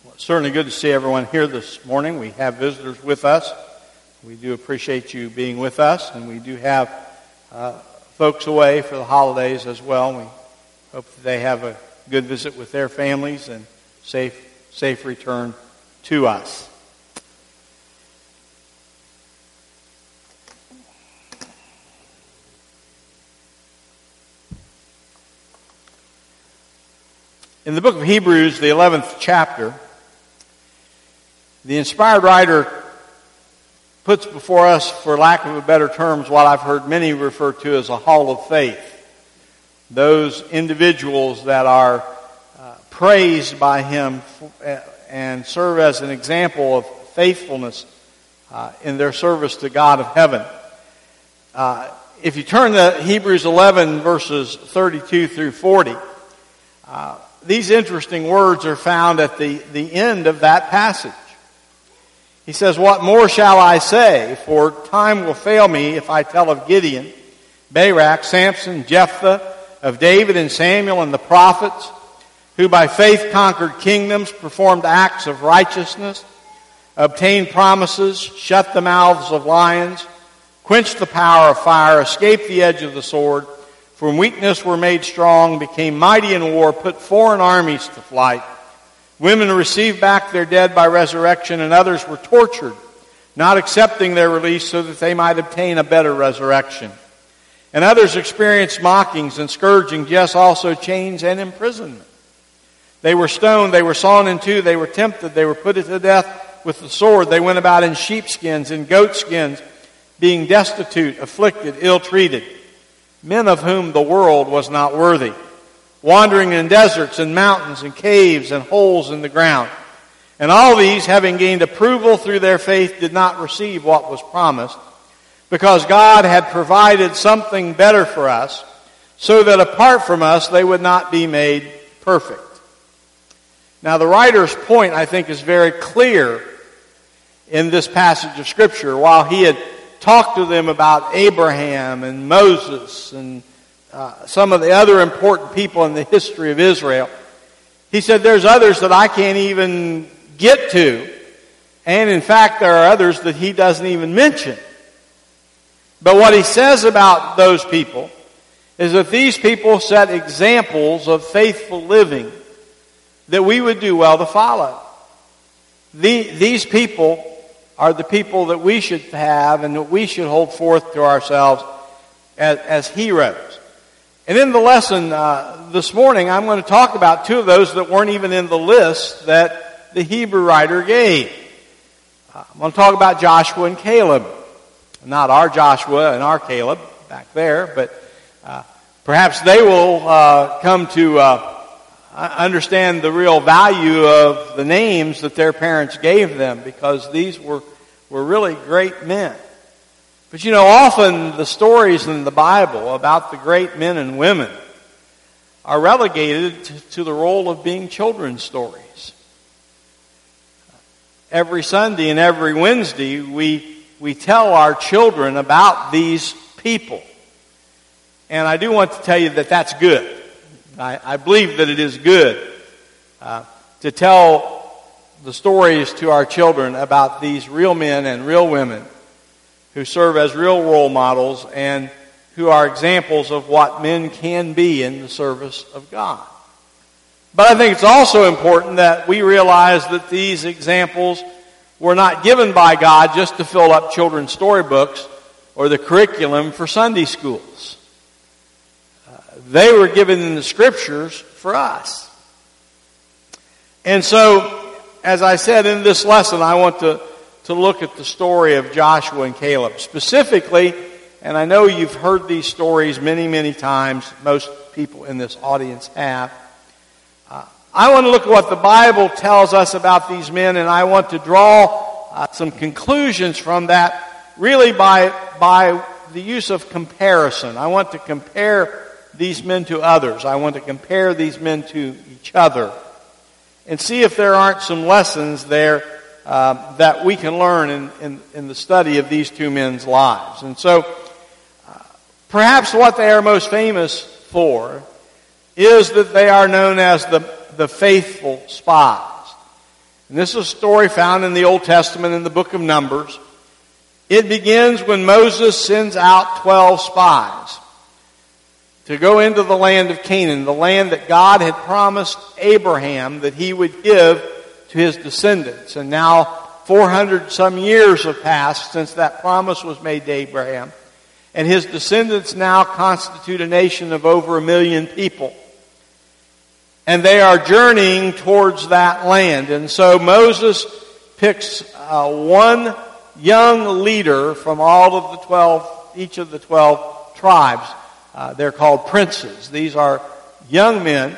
Certainly good to see everyone here this morning. We have visitors with us. We do appreciate you being with us, and we do have folks away for the holidays as well. We hope that they have a good visit with their families and safe return to us. In the book of Hebrews, the 11th chapter, the inspired writer puts before us, for lack of a better terms, what I've heard many refer to as a hall of faith. Those individuals that are praised by him and serve as an example of faithfulness in their service to God of heaven. If you turn to Hebrews 11, verses 32 through 40, these interesting words are found at the end of that passage. He says, "What more shall I say? For time will fail me if I tell of Gideon, Barak, Samson, Jephthah, of David and Samuel and the prophets, who by faith conquered kingdoms, performed acts of righteousness, obtained promises, shut the mouths of lions, quenched the power of fire, escaped the edge of the sword, from weakness were made strong, became mighty in war, put foreign armies to flight. Women received back their dead by resurrection, and others were tortured, not accepting their release so that they might obtain a better resurrection. And others experienced mockings and scourgings, yes, also chains and imprisonment. They were stoned, they were sawn in two, they were tempted, they were put to death with the sword. They went about in sheepskins and goatskins, being destitute, afflicted, ill-treated, men of whom the world was not worthy, wandering in deserts and mountains and caves and holes in the ground. And all these, having gained approval through their faith, did not receive what was promised, because God had provided something better for us, so that apart from us they would not be made perfect." Now the writer's point, I think, is very clear in this passage of Scripture. While he had talked to them about Abraham and Moses and some of the other important people in the history of Israel, he said there's others that I can't even get to, and in fact there are others that he doesn't even mention. But what he says about those people is that these people set examples of faithful living that we would do well to follow. These people are the people that we should have and that we should hold forth to ourselves as heroes. And in the lesson this morning, I'm going to talk about two of those that weren't even in the list that the Hebrew writer gave. I'm going to talk about Joshua and Caleb. Not our Joshua and our Caleb back there, but perhaps they will come to understand the real value of the names that their parents gave them, because these were really great men. But you know, often the stories in the Bible about the great men and women are relegated to the role of being children's stories. Every Sunday and every Wednesday we tell our children about these people. And I do want to tell you that that's good. I believe that it is good to tell the stories to our children about these real men and real women who serve as real role models and who are examples of what men can be in the service of God. But I think it's also important that we realize that these examples were not given by God just to fill up children's storybooks or the curriculum for Sunday schools. They were given in the Scriptures for us. And so, as I said in this lesson, I want to look at the story of Joshua and Caleb. Specifically, and I know you've heard these stories many, many times, most people in this audience have. I want to look at what the Bible tells us about these men, and I want to draw some conclusions from that, really by the use of comparison. I want to compare these men to others. I want to compare these men to each other and see if there aren't some lessons there that we can learn in the study of these two men's lives. And so, perhaps what they are most famous for is that they are known as the faithful spies. And this is a story found in the Old Testament in the book of Numbers. It begins when Moses sends out 12 spies to go into the land of Canaan, the land that God had promised Abraham that he would give to his descendants. And now 400 some years have passed since that promise was made to Abraham. And his descendants now constitute a nation of over 1 million people. And they are journeying towards that land. And so Moses picks one young leader from all of the 12, each of the 12 tribes. They're called princes. These are young men.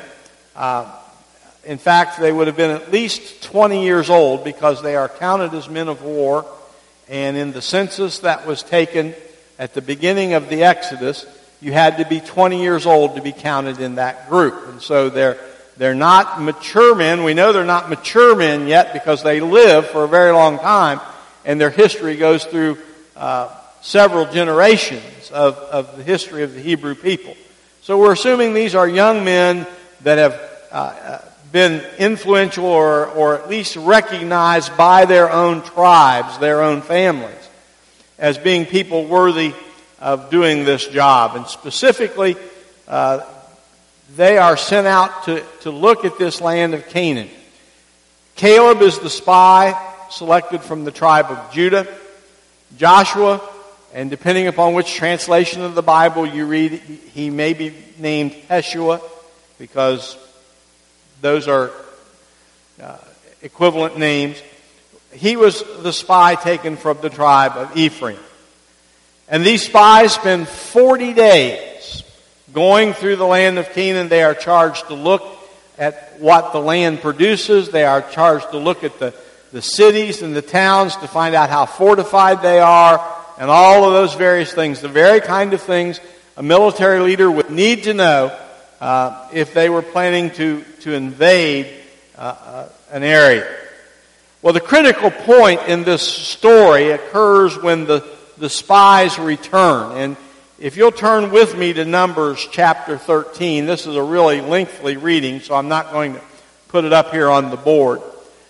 In fact, they would have been at least 20 years old because they are counted as men of war. And in the census that was taken at the beginning of the Exodus, you had to be 20 years old to be counted in that group. And so they're not mature men. We know they're not mature men yet because they live for a very long time, and their history goes through several generations of the history of the Hebrew people. So we're assuming these are young men that have been influential or at least recognized by their own tribes, their own families, as being people worthy of doing this job. And specifically, they are sent out to look at this land of Canaan. Caleb is the spy selected from the tribe of Judah. Joshua, and depending upon which translation of the Bible you read, he may be named Heshua, because those are equivalent names. He was the spy taken from the tribe of Ephraim. And these spies spend 40 days going through the land of Canaan. They are charged to look at what the land produces. They are charged to look at the cities and the towns to find out how fortified they are, and all of those various things, the very kind of things a military leader would need to know if they were planning to invade an area. Well, the critical point in this story occurs when the spies return. And if you'll turn with me to Numbers chapter 13, this is a really lengthy reading, so I'm not going to put it up here on the board.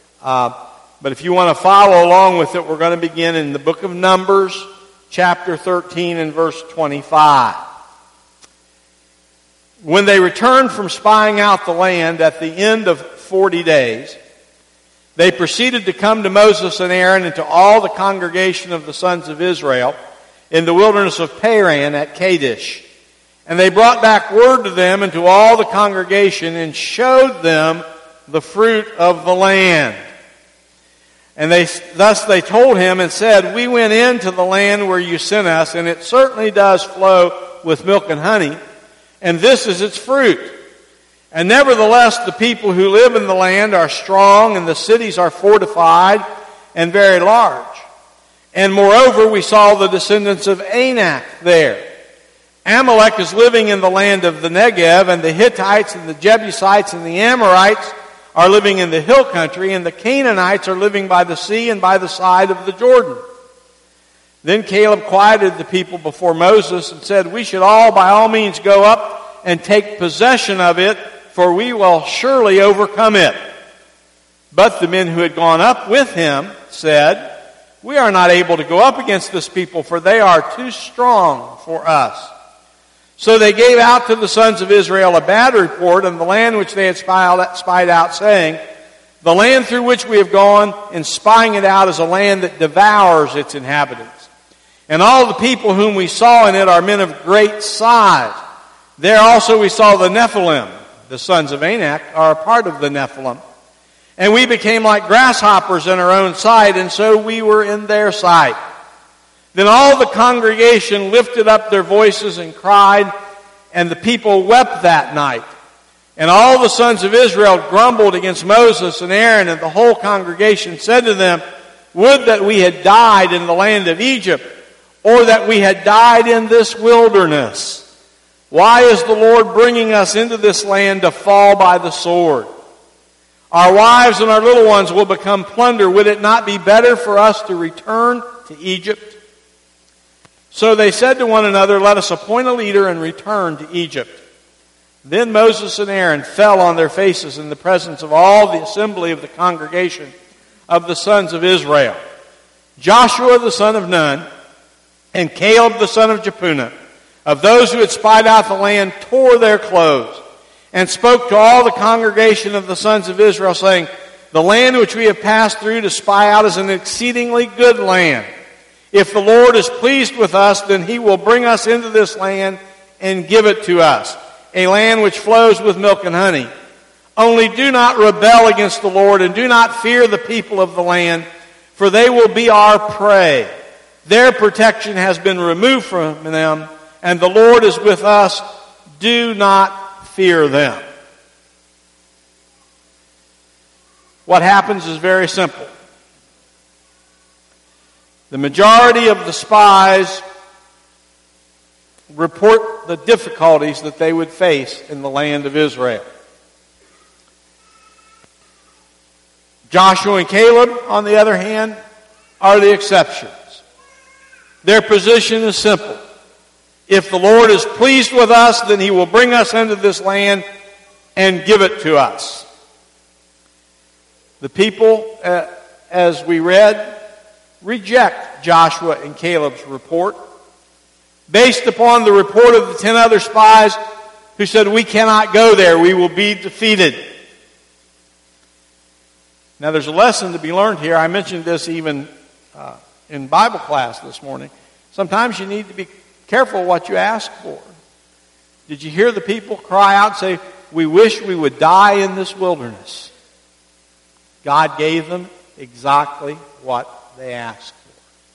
But if you want to follow along with it, we're going to begin in the book of Numbers, chapter 13 and verse 25. When they returned from spying out the land at the end of 40 days, they proceeded to come to Moses and Aaron and to all the congregation of the sons of Israel in the wilderness of Paran at Kadesh. And they brought back word to them and to all the congregation and showed them the fruit of the land. And thus they told him and said, "We went into the land where you sent us, and it certainly does flow with milk and honey, and this is its fruit. And nevertheless, the people who live in the land are strong, and the cities are fortified and very large. And moreover, we saw the descendants of Anak there. Amalek is living in the land of the Negev, and the Hittites and the Jebusites and the Amorites are living in the hill country, and the Canaanites are living by the sea and by the side of the Jordan." Then Caleb quieted the people before Moses and said, "We should all by all means go up and take possession of it, for we will surely overcome it." But the men who had gone up with him said, "We are not able to go up against this people, for they are too strong for us." So they gave out to the sons of Israel a bad report on the land which they had spied out, saying, "The land through which we have gone in spying it out is a land that devours its inhabitants. And all the people whom we saw in it are men of great size. There also we saw the Nephilim. The sons of Anak are a part of the Nephilim. And we became like grasshoppers in our own sight, and so we were in their sight." Then all the congregation lifted up their voices and cried, and the people wept that night. And all the sons of Israel grumbled against Moses and Aaron, and the whole congregation said to them, "Would that we had died in the land of Egypt, or that we had died in this wilderness. Why is the Lord bringing us into this land to fall by the sword? Our wives and our little ones will become plunder. Would it not be better for us to return to Egypt?" So they said to one another, "Let us appoint a leader and return to Egypt." Then Moses and Aaron fell on their faces in the presence of all the assembly of the congregation of the sons of Israel, Joshua the son of Nun, and Caleb the son of Jephunneh, of those who had spied out the land, tore their clothes, and spoke to all the congregation of the sons of Israel, saying, the land which we have passed through to spy out is an exceedingly good land. If the Lord is pleased with us, then he will bring us into this land and give it to us, a land which flows with milk and honey. Only do not rebel against the Lord, and do not fear the people of the land, for they will be our prey. Their protection has been removed from them, and the Lord is with us. Do not fear them. What happens is very simple. The majority of the spies report the difficulties that they would face in the land of Israel. Joshua and Caleb, on the other hand, are the exceptions. Their position is simple. If the Lord is pleased with us, then he will bring us into this land and give it to us. The people, as we read, reject Joshua and Caleb's report based upon the report of the 10 other spies who said, we cannot go there, we will be defeated. Now there's a lesson to be learned here. I mentioned this even in Bible class this morning. Sometimes you need to be careful what you ask for. Did you hear the people cry out and say, we wish we would die in this wilderness? God gave them exactly what they asked for.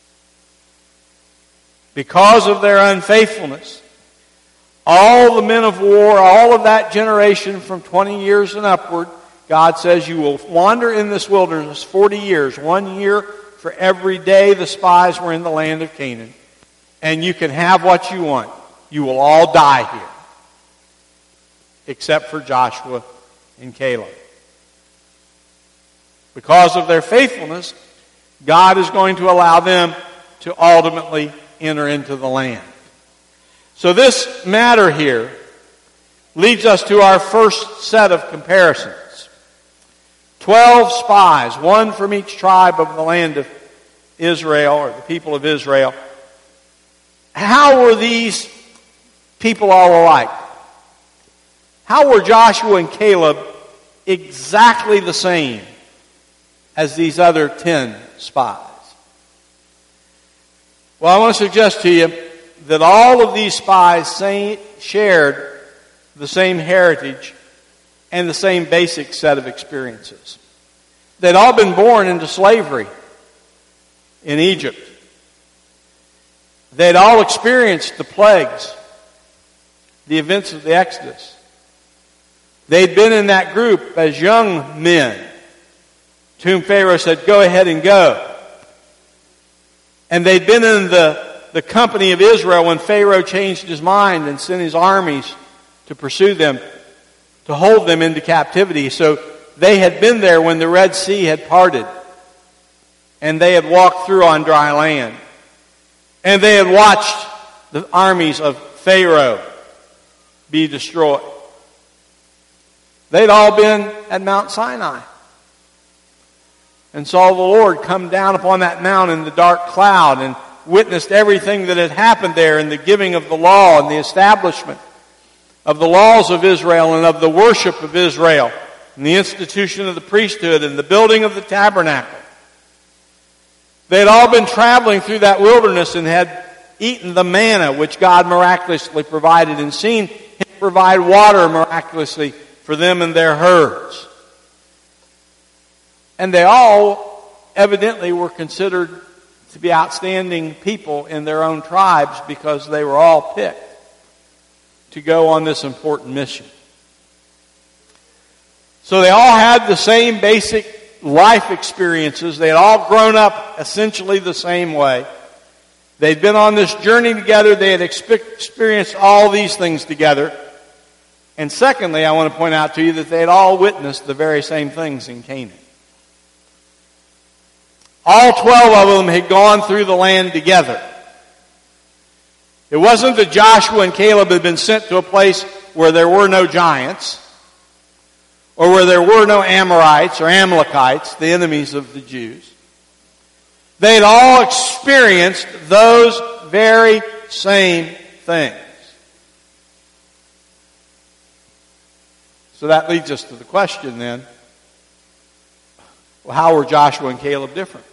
Because of their unfaithfulness, all the men of war, all of that generation from 20 years and upward, God says you will wander in this wilderness 40 years, 1 year for every day the spies were in the land of Canaan. And you can have what you want. You will all die here. Except for Joshua and Caleb. Because of their faithfulness, God is going to allow them to ultimately enter into the land. So this matter here leads us to our first set of comparisons. 12 spies, one from each tribe of the land of Israel, or the people of Israel. How were these people all alike? How were Joshua and Caleb exactly the same as these other 10 spies? Well, I want to suggest to you that all of these spies shared the same heritage and the same basic set of experiences. They'd all been born into slavery in Egypt. They'd all experienced the plagues, the events of the Exodus. They'd been in that group as young men, to whom Pharaoh said, go ahead and go. And they'd been in the company of Israel when Pharaoh changed his mind and sent his armies to pursue them, to hold them into captivity. So they had been there when the Red Sea had parted. And they had walked through on dry land. And they had watched the armies of Pharaoh be destroyed. They'd all been at Mount Sinai and saw the Lord come down upon that mountain in the dark cloud and witnessed everything that had happened there in the giving of the law and the establishment of the laws of Israel and of the worship of Israel and the institution of the priesthood and the building of the tabernacle. They had all been traveling through that wilderness and had eaten the manna which God miraculously provided and seen Him provide water miraculously for them and their herds. And they all evidently were considered to be outstanding people in their own tribes because they were all picked to go on this important mission. So they all had the same basic life experiences. They had all grown up essentially the same way. They'd been on this journey together. They had experienced all these things together. And secondly, I want to point out to you that they had all witnessed the very same things in Canaan. All 12 of them had gone through the land together. It wasn't that Joshua and Caleb had been sent to a place where there were no giants, or where there were no Amorites or Amalekites, the enemies of the Jews. They had all experienced those very same things. So that leads us to the question then, well, how were Joshua and Caleb different?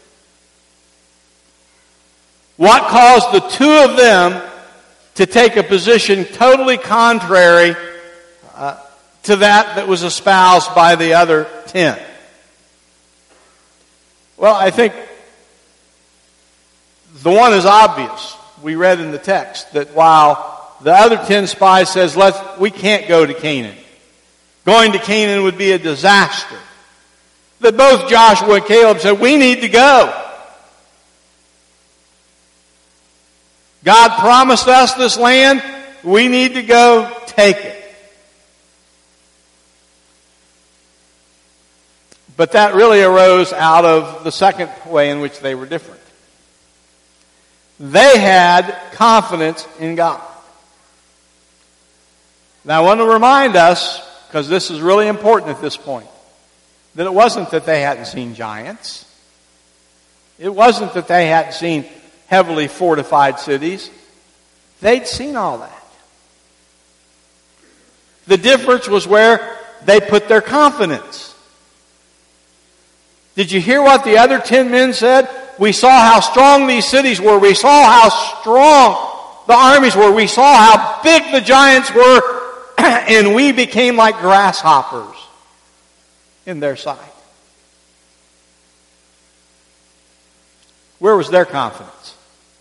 What caused the two of them to take a position totally contrary to that was espoused by the other 10? Well, I think the one is obvious. We read in the text that while the other 10 spies says, we can't go to Canaan. Going to Canaan would be a disaster. That both Joshua and Caleb said, we need to go. God promised us this land. We need to go take it. But that really arose out of the second way in which they were different. They had confidence in God. Now I want to remind us, because this is really important at this point, that it wasn't that they hadn't seen giants. It wasn't that they hadn't seen heavily fortified cities. They'd seen all that. The difference was where they put their confidence. Did you hear what the other 10 men said? We saw how strong these cities were. We saw how strong the armies were. We saw how big the giants were. And we became like grasshoppers in their sight. Where was their confidence?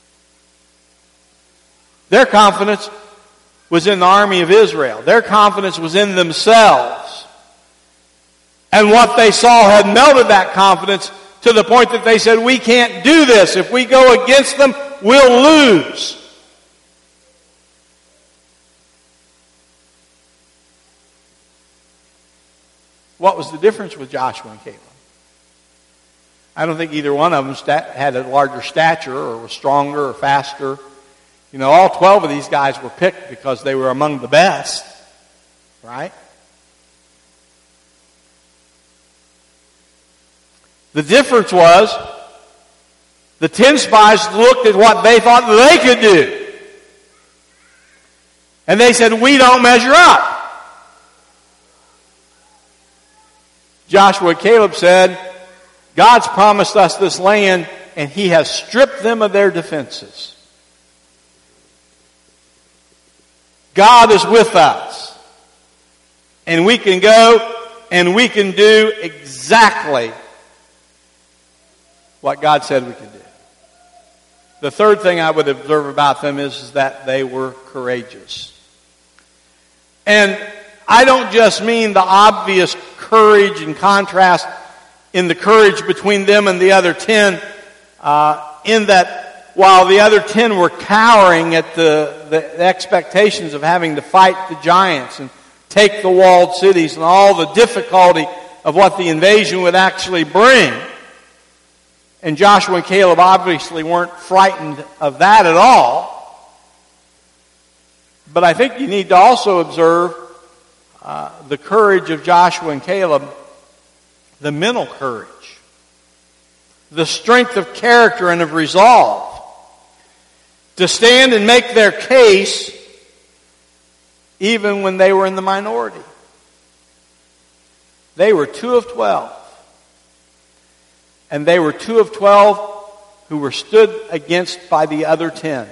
Their confidence was in the army of Israel. Their confidence was in themselves. And what they saw had melted that confidence to the point that they said, we can't do this. If we go against them, we'll lose. What was the difference with Joshua and Caleb? I don't think either one of them had a larger stature or was stronger or faster. You know, all 12 of these guys were picked because they were among the best, right? The difference was the 10 spies looked at what they thought they could do. And they said, we don't measure up. Joshua and Caleb said, God's promised us this land, and He has stripped them of their defenses. God is with us. And we can go and we can do exactly what God said we could do. The third thing I would observe about them is that they were courageous. And I don't just mean the obvious courage and contrast in the courage between them and the other 10, in that while the other 10 were cowering at the expectations of having to fight the giants and take the walled cities and all the difficulty of what the invasion would actually bring. And Joshua and Caleb obviously weren't frightened of that at all. But I think you need to also observe the courage of Joshua and Caleb, the mental courage, the strength of character and of resolve to stand and make their case even when they were in the minority. They were 2 of 12. And they were 2 of 12 who were stood against by the other 10.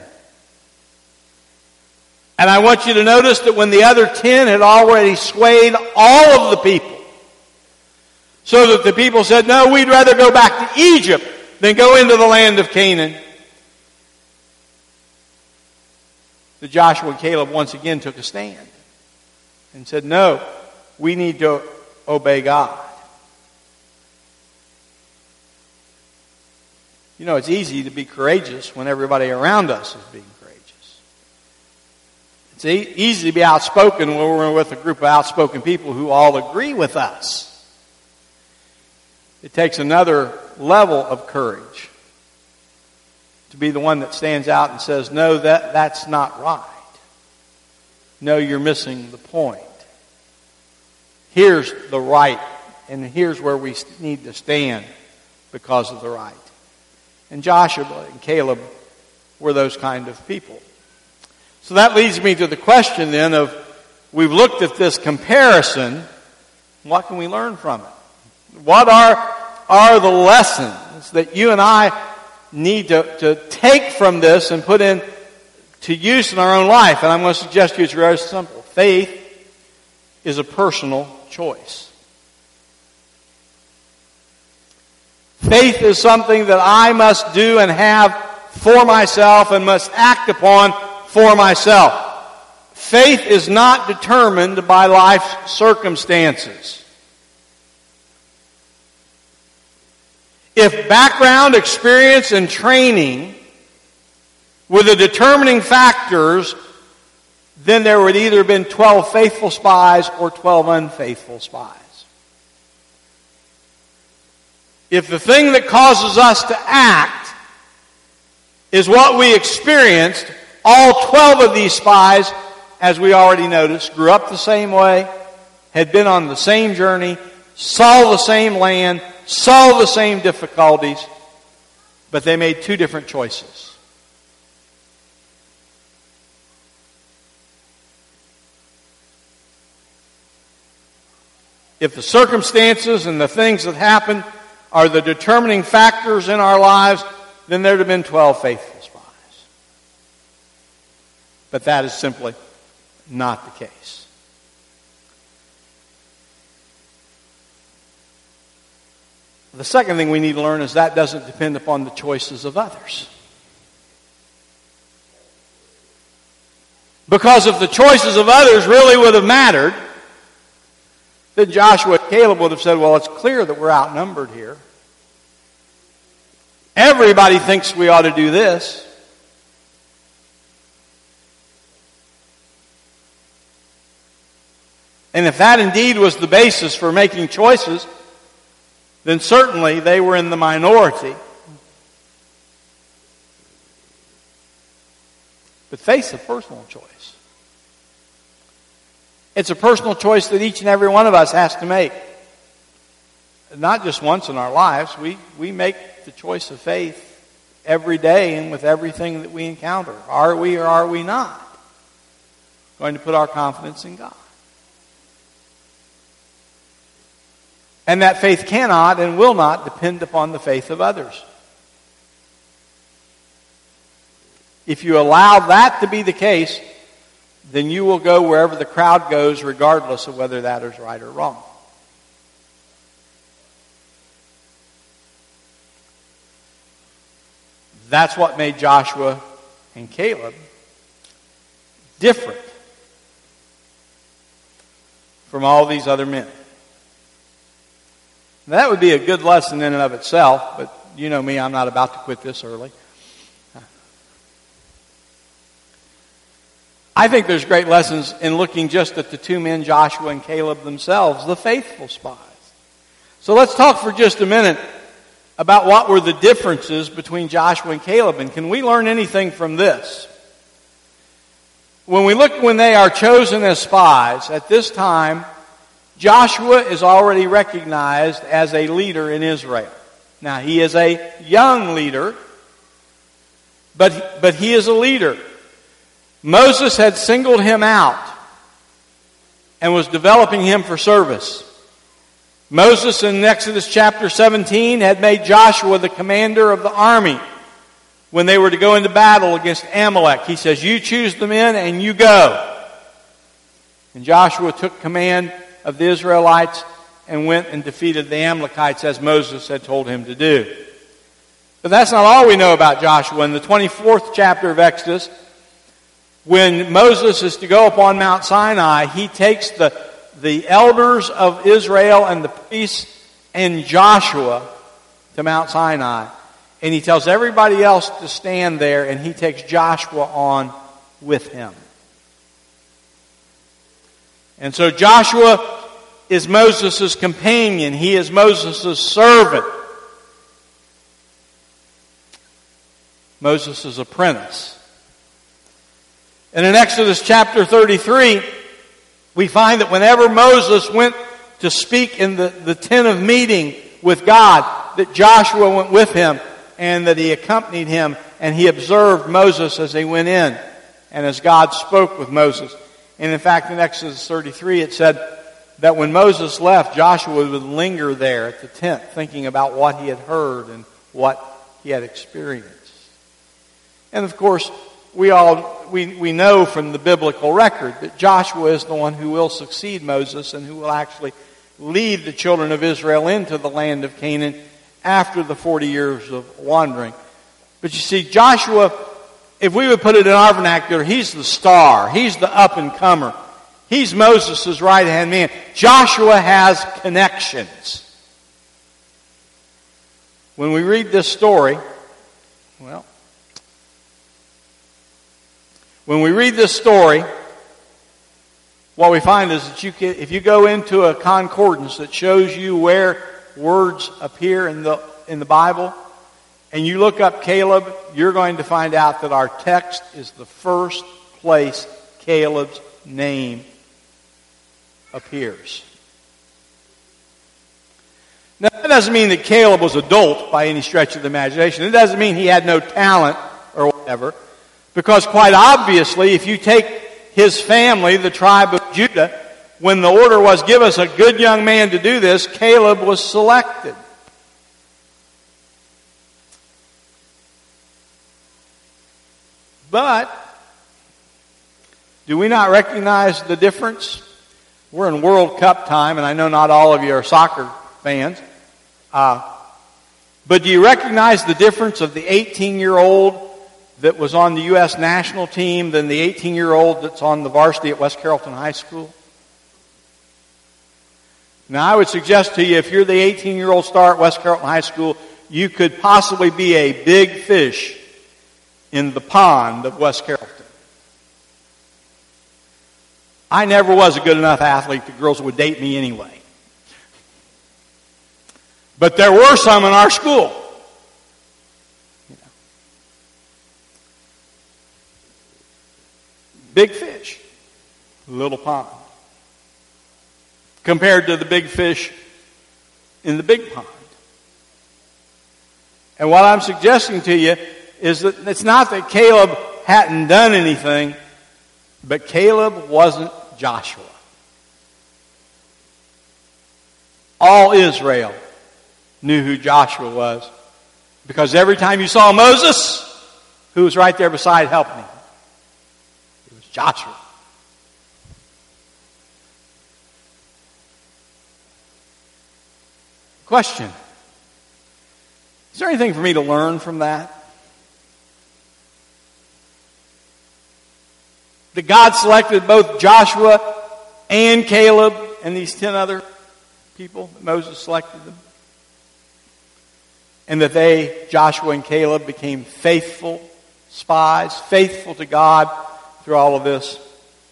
And I want you to notice that when the other 10 had already swayed all of the people, so that the people said, no, we'd rather go back to Egypt than go into the land of Canaan, that Joshua and Caleb once again took a stand and said, no, we need to obey God. You know, it's easy to be courageous when everybody around us is being courageous. It's easy to be outspoken when we're with a group of outspoken people who all agree with us. It takes another level of courage to be the one that stands out and says, no, that's not right. No, you're missing the point. here's the right, and here's where we need to stand because of the right. And Joshua and Caleb were those kind of people. So that leads me to the question then of, we've looked at this comparison, what can we learn from it? What are the lessons that you and I need to take from this and put in to use in our own life? And I'm going to suggest to you it's very simple. Faith is a personal choice. Faith is something that I must do and have for myself and must act upon for myself. Faith is not determined by life's circumstances. If background, experience, and training were the determining factors, then there would either have been 12 faithful spies or 12 unfaithful spies. If the thing that causes us to act is what we experienced, all 12 of these spies, as we already noticed, grew up the same way, had been on the same journey, saw the same land, saw the same difficulties, but they made two different choices. If the circumstances and the things that happen are the determining factors in our lives, then there would have been 12 faithful spies. But that is simply not the case. The second thing we need to learn is that doesn't depend upon the choices of others. Because if the choices of others really would have mattered, then Joshua and Caleb would have said, well, it's clear that we're outnumbered here. Everybody thinks we ought to do this. And if that indeed was the basis for making choices, then certainly they were in the minority. But faith's a personal choice. It's a personal choice that each and every one of us has to make. Not just once in our lives. We make the choice of faith every day and with everything that we encounter. Are we or are we not going to put our confidence in God? And that faith cannot and will not depend upon the faith of others. If you allow that to be the case, then you will go wherever the crowd goes, regardless of whether that is right or wrong. That's what made Joshua and Caleb different from all these other men. Now, that would be a good lesson in and of itself, but you know me, I'm not about to quit this early. I think there's great lessons in looking just at the two men, Joshua and Caleb themselves, the faithful spies. So let's talk for just a minute about what were the differences between Joshua and Caleb, and can we learn anything from this? When we look when they are chosen as spies, at this time, Joshua is already recognized as a leader in Israel. Now, he is a young leader, but he is a leader. Moses had singled him out and was developing him for service. Moses in Exodus chapter 17 had made Joshua the commander of the army when they were to go into battle against Amalek. He says, you choose the men and you go. And Joshua took command of the Israelites and went and defeated the Amalekites as Moses had told him to do. But that's not all we know about Joshua. In the 24th chapter of Exodus, when Moses is to go upon Mount Sinai, he takes the elders of Israel and the priests and Joshua to Mount Sinai. And he tells everybody else to stand there, and he takes Joshua on with him. And so Joshua is Moses' companion. He is Moses' servant. Moses' apprentice. And in Exodus chapter 33, we find that whenever Moses went to speak in the tent of meeting with God, that Joshua went with him and that he accompanied him and he observed Moses as they went in and as God spoke with Moses. And in fact, in Exodus 33 it said that when Moses left, Joshua would linger there at the tent thinking about what he had heard and what he had experienced. And of course, we know from the biblical record that Joshua is the one who will succeed Moses and who will actually lead the children of Israel into the land of Canaan after the 40 years of wandering. But you see, Joshua, if we would put it in our vernacular, he's the star. He's the up-and-comer. He's Moses' right-hand man. Joshua has connections. When we read this story, what we find is that if you go into a concordance that shows you where words appear in the Bible, and you look up Caleb, you're going to find out that our text is the first place Caleb's name appears. Now, that doesn't mean that Caleb was a dolt by any stretch of the imagination. It doesn't mean he had no talent or whatever. Because quite obviously, if you take his family, the tribe of Judah, when the order was, give us a good young man to do this, Caleb was selected. But, do we not recognize the difference? We're in World Cup time, and I know not all of you are soccer fans. But do you recognize the difference of the 18-year-old that was on the U.S. national team than the 18-year-old that's on the varsity at West Carrollton High School? Now, I would suggest to you, if you're the 18-year-old star at West Carrollton High School, you could possibly be a big fish in the pond of West Carrollton. I never was a good enough athlete that girls would date me anyway. But there were some in our school. Big fish, little pond. Compared to the big fish in the big pond. And what I'm suggesting to you is that it's not that Caleb hadn't done anything, but Caleb wasn't Joshua. All Israel knew who Joshua was, because every time you saw Moses, who was right there beside helping him? It was Joshua. Question. Is there anything for me to learn from that? That God selected both Joshua and Caleb and these 10 other people, that Moses selected them. And that they, Joshua and Caleb, became faithful spies, faithful to God through all of this.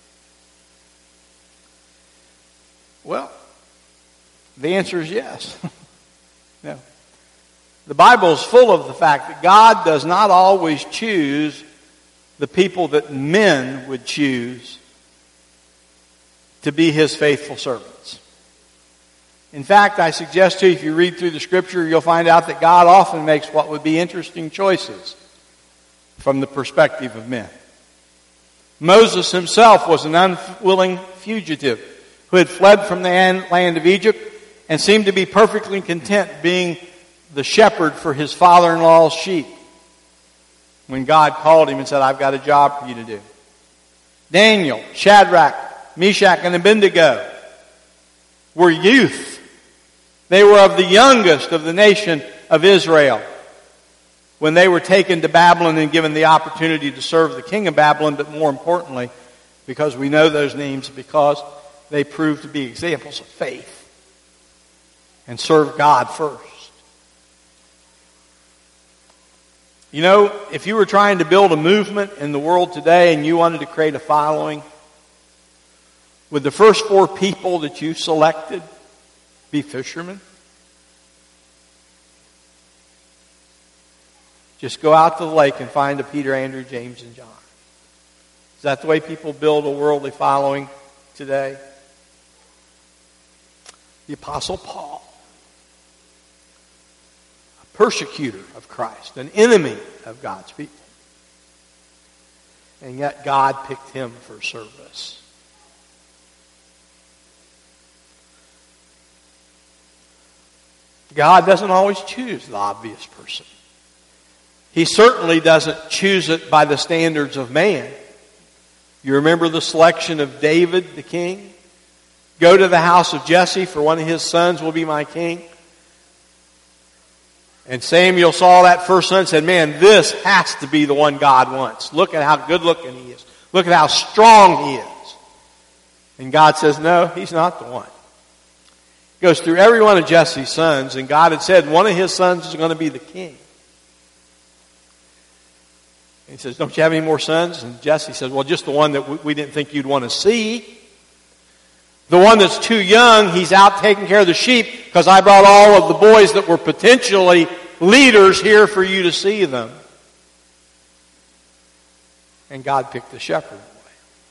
Well, the answer is yes. No. The Bible is full of the fact that God does not always choose the people that men would choose to be His faithful servants. In fact, I suggest to you, if you read through the Scripture, you'll find out that God often makes what would be interesting choices from the perspective of men. Moses himself was an unwilling fugitive who had fled from the land of Egypt and seemed to be perfectly content being the shepherd for his father-in-law's sheep when God called him and said, I've got a job for you to do. Daniel, Shadrach, Meshach, and Abednego were youth. They were of the youngest of the nation of Israel when they were taken to Babylon and given the opportunity to serve the king of Babylon, but more importantly, because we know those names, because they proved to be examples of faith and served God first. You know, if you were trying to build a movement in the world today and you wanted to create a following, would the first 4 people that you selected be fishermen? Just go out to the lake and find a Peter, Andrew, James, and John. Is that the way people build a worldly following today? The Apostle Paul, a persecutor of Christ, an enemy of God's people. And yet God picked him for service. God doesn't always choose the obvious person. He certainly doesn't choose it by the standards of man. You remember the selection of David, the king? Go to the house of Jesse, for one of his sons will be my king. And Samuel saw that first son and said, man, this has to be the one God wants. Look at how good looking he is. Look at how strong he is. And God says, no, he's not the one. He goes through every one of Jesse's sons, and God had said one of his sons is going to be the king. And he says, don't you have any more sons? And Jesse says, well, just the one that we didn't think you'd want to see. The one that's too young, he's out taking care of the sheep because I brought all of the boys that were potentially leaders here for you to see them. And God picked the shepherd boy.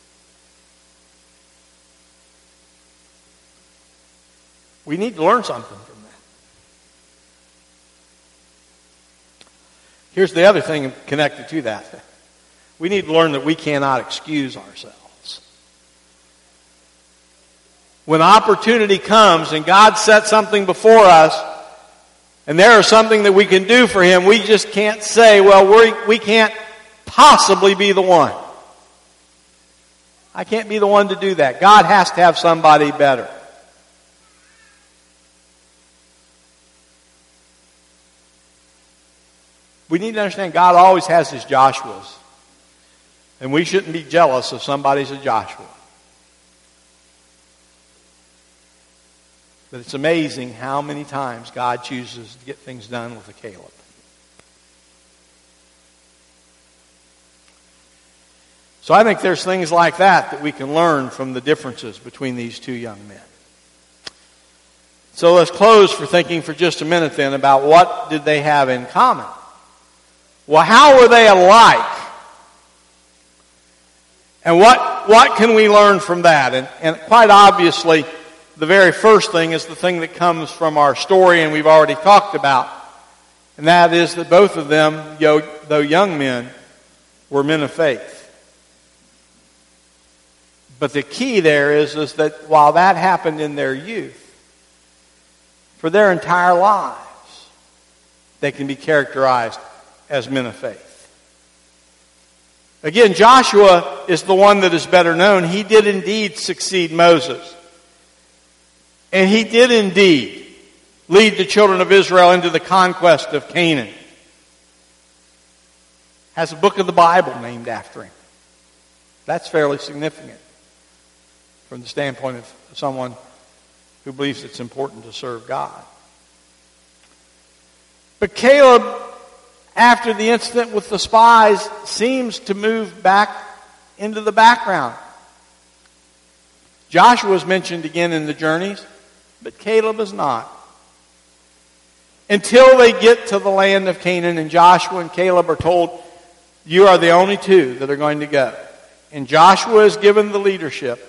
We need to learn something from that. Here's the other thing connected to that. We need to learn that we cannot excuse ourselves. When opportunity comes and God sets something before us, and there is something that we can do for Him, we just can't say, well, we can't possibly be the one. I can't be the one to do that. God has to have somebody better. We need to understand God always has His Joshuas. And we shouldn't be jealous if somebody's a Joshua. But it's amazing how many times God chooses to get things done with a Caleb. So I think there's things like that we can learn from the differences between these two young men. So let's close for thinking for just a minute then about what did they have in common. Well, how were they alike? And what can we learn from that? And quite obviously, the very first thing is the thing that comes from our story and we've already talked about. And that is that both of them, though young men, were men of faith. But the key there is that while that happened in their youth, for their entire lives, they can be characterized as men of faith. Again, Joshua is the one that is better known. He did indeed succeed Moses. And he did indeed lead the children of Israel into the conquest of Canaan. Has a book of the Bible named after him. That's fairly significant from the standpoint of someone who believes it's important to serve God. But Caleb, after the incident with the spies, seems to move back into the background. Joshua is mentioned again in the journeys, but Caleb is not. Until they get to the land of Canaan, and Joshua and Caleb are told, you are the only two that are going to go. And Joshua is given the leadership.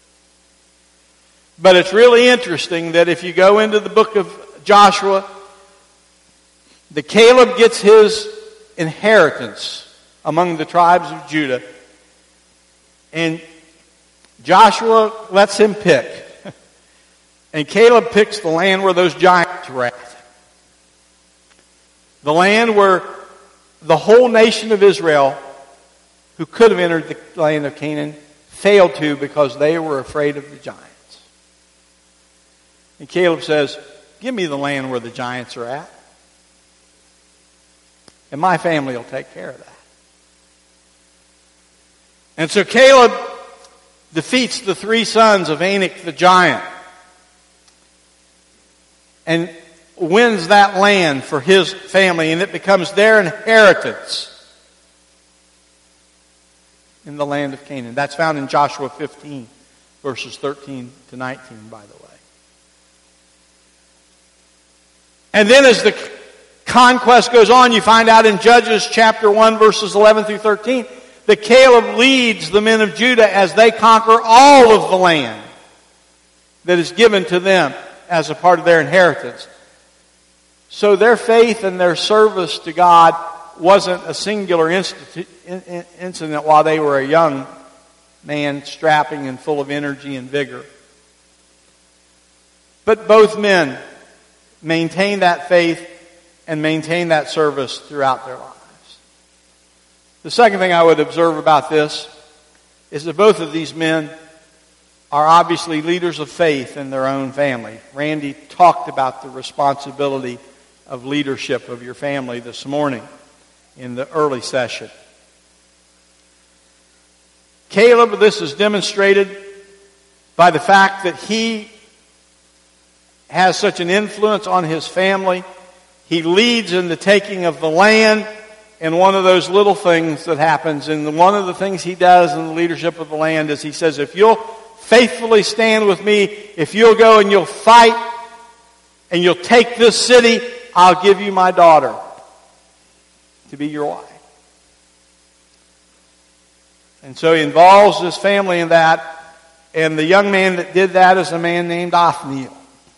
But it's really interesting that if you go into the book of Joshua, the Caleb gets his inheritance among the tribes of Judah. And Joshua lets him pick. And Caleb picks the land where those giants were at. The land where the whole nation of Israel, who could have entered the land of Canaan, failed to because they were afraid of the giants. And Caleb says, give me the land where the giants are at. And my family will take care of that. And so Caleb defeats the three sons of Anak the giant. And wins that land for his family. And it becomes their inheritance in the land of Canaan. That's found in Joshua 15, verses 13 to 19, by the way. And then as the conquest goes on, you find out in Judges chapter 1, verses 11 through 13, that Caleb leads the men of Judah as they conquer all of the land that is given to them. as a part of their inheritance. So their faith and their service to God wasn't a singular incident while they were a young man, strapping and full of energy and vigor. But both men maintained that faith and maintained that service throughout their lives. The second thing I would observe about this is that both of these men are obviously leaders of faith in their own family. Randy talked about the responsibility of leadership of your family this morning in the early session. Caleb, this is demonstrated by the fact that he has such an influence on his family. He leads in the taking of the land, and one of those little things that happens, and one of the things he does in the leadership of the land is he says, if you'll faithfully stand with me, if you'll go and you'll fight, and you'll take this city, I'll give you my daughter to be your wife. And so he involves his family in that, and the young man that did that is a man named Othniel.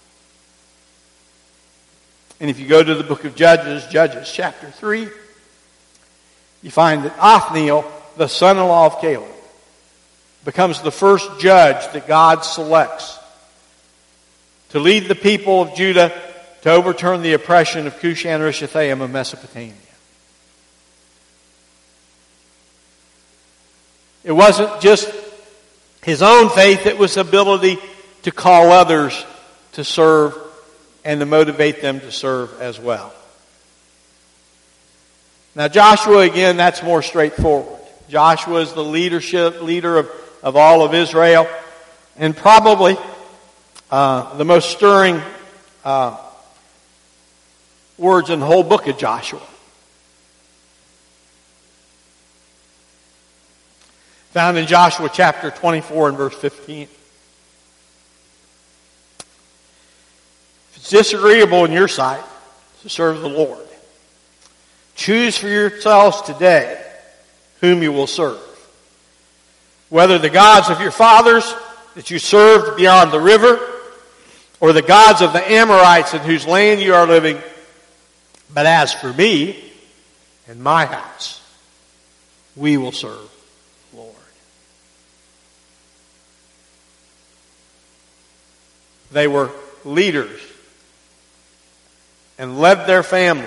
And if you go to the book of Judges chapter 3, you find that Othniel, the son-in-law of Caleb, becomes the first judge that God selects to lead the people of Judah to overturn the oppression of Cushan-Rishathaim of Mesopotamia. It wasn't just his own faith, it was ability to call others to serve and to motivate them to serve as well. Now Joshua, again, that's more straightforward. Joshua is the leader of all of Israel, and probably the most stirring words in the whole book of Joshua. Found in Joshua chapter 24 and verse 15. If it's disagreeable in your sight to serve the Lord, choose for yourselves today whom you will serve. Whether the gods of your fathers that you served beyond the river, or the gods of the Amorites in whose land you are living. But as for me and my house, we will serve the Lord. They were leaders and led their families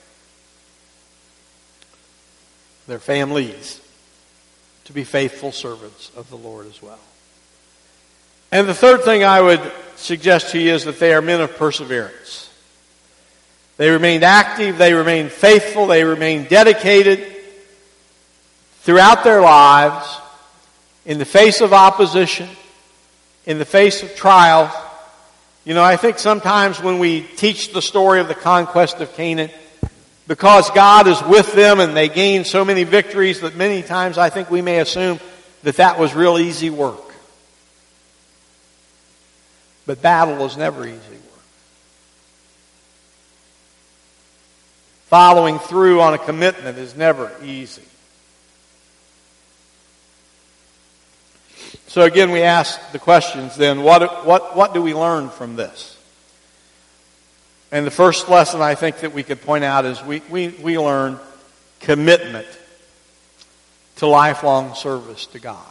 to be faithful servants of the Lord as well. And the third thing I would suggest to you is that they are men of perseverance. They remained active, they remained faithful, they remained dedicated throughout their lives in the face of opposition, in the face of trials. You know, I think sometimes when we teach the story of the conquest of Canaan, because God is with them and they gain so many victories, that many times I think we may assume that that was real easy work. But battle is never easy work. Following through on a commitment is never easy. So again, we ask the questions then, what do we learn from this? And the first lesson I think that we could point out is we learn commitment to lifelong service to God.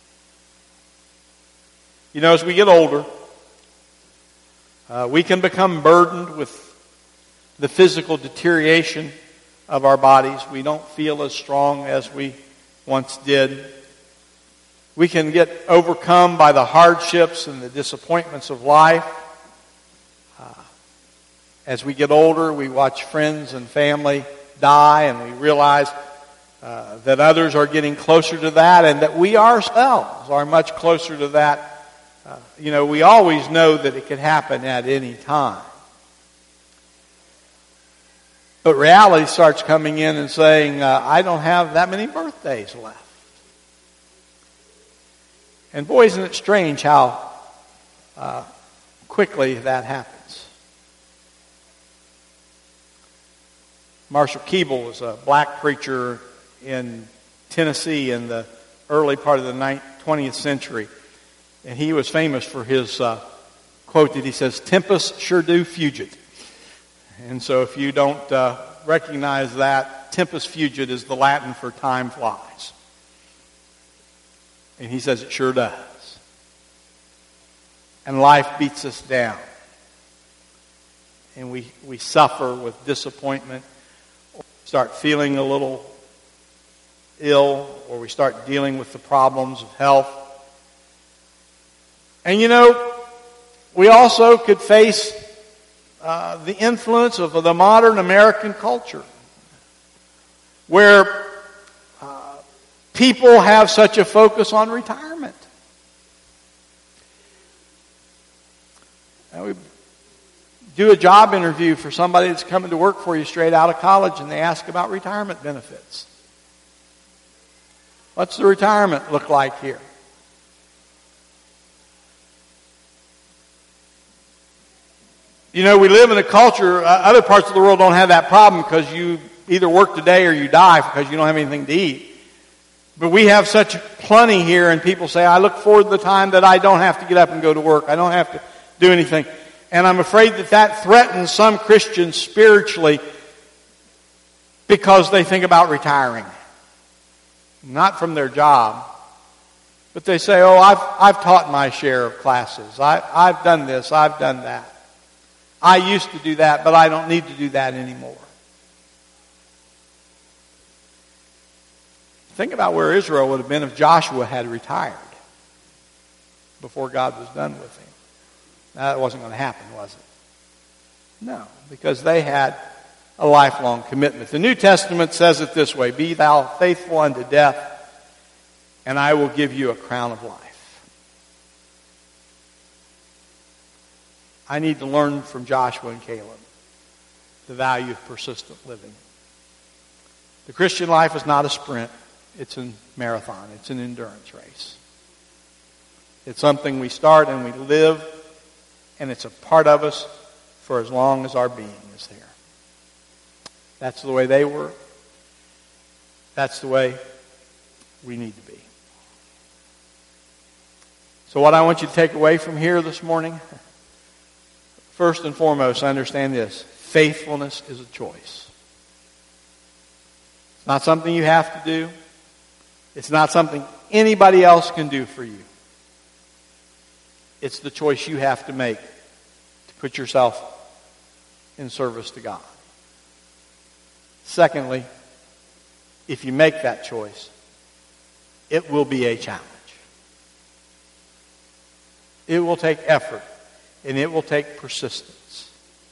You know, as we get older, we can become burdened with the physical deterioration of our bodies. We don't feel as strong as we once did. We can get overcome by the hardships and the disappointments of life. As we get older, we watch friends and family die, and we realize that others are getting closer to that, and that we ourselves are much closer to that. We always know that it could happen at any time. But reality starts coming in and saying, I don't have that many birthdays left. And boy, isn't it strange how quickly that happens. Marshall Keeble was a black preacher in Tennessee in the early part of the 20th century. And he was famous for his quote that he says, "Tempus sure do fugit." And so if you don't recognize that, tempus fugit is the Latin for time flies. And he says it sure does. And life beats us down. And we suffer with disappointment, start feeling a little ill, or we start dealing with the problems of health. And we also could face the influence of the modern American culture, where people have such a focus on retirement. Now we do a job interview for somebody that's coming to work for you straight out of college, and they ask about retirement benefits. What's the retirement look like here? We live in a culture, other parts of the world don't have that problem because you either work today or you die because you don't have anything to eat. But we have such plenty here, and people say, I look forward to the time that I don't have to get up and go to work. I don't have to do anything. And I'm afraid that threatens some Christians spiritually because they think about retiring. Not from their job, but they say, oh, I've taught my share of classes. I've done this, I've done that. I used to do that, but I don't need to do that anymore. Think about where Israel would have been if Joshua had retired before God was done with him. Now, that wasn't going to happen, was it? No, because they had a lifelong commitment. The New Testament says it this way, "Be thou faithful unto death, and I will give you a crown of life." I need to learn from Joshua and Caleb the value of persistent living. The Christian life is not a sprint. It's a marathon. It's an endurance race. It's something we start and we live, and it's a part of us for as long as our being is here. That's the way they were. That's the way we need to be. So what I want you to take away from here this morning, first and foremost, understand this. Faithfulness is a choice. It's not something you have to do. It's not something anybody else can do for you. It's the choice you have to make to put yourself in service to God. Secondly, if you make that choice, it will be a challenge. It will take effort, and it will take persistence.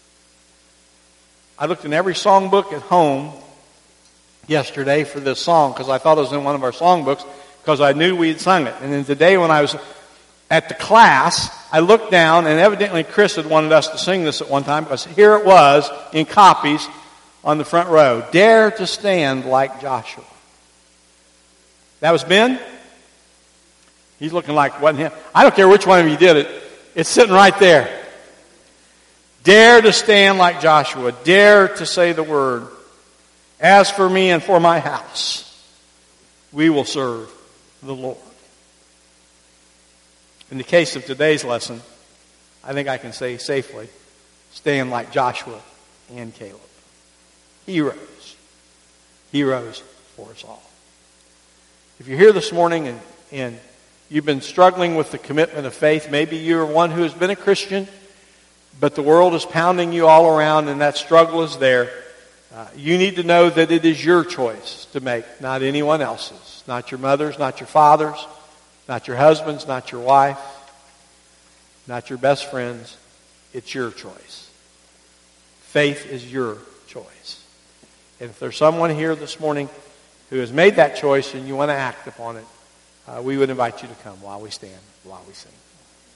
I looked in every songbook at home yesterday for this song because I thought it was in one of our songbooks because I knew we had sung it. And then today when I was at the class, I looked down, and evidently Chris had wanted us to sing this at one time because here it was in copies on the front row. Dare to stand like Joshua. That was Ben? He's looking like it wasn't him. I don't care which one of you did it. It's sitting right there. Dare to stand like Joshua. Dare to say the word. As for me and for my house, we will serve the Lord. In the case of today's lesson, I think I can say safely, stand like Joshua and Caleb. Heroes. Heroes for us all. If you're here this morning and you've been struggling with the commitment of faith, maybe you're one who has been a Christian, but the world is pounding you all around and that struggle is there. You need to know that it is your choice to make, not anyone else's. Not your mother's, not your father's, not your husband's, not your wife, not your best friend's. It's your choice. Faith is your choice. And if there's someone here this morning who has made that choice and you want to act upon it, we would invite you to come while we stand, while we sing.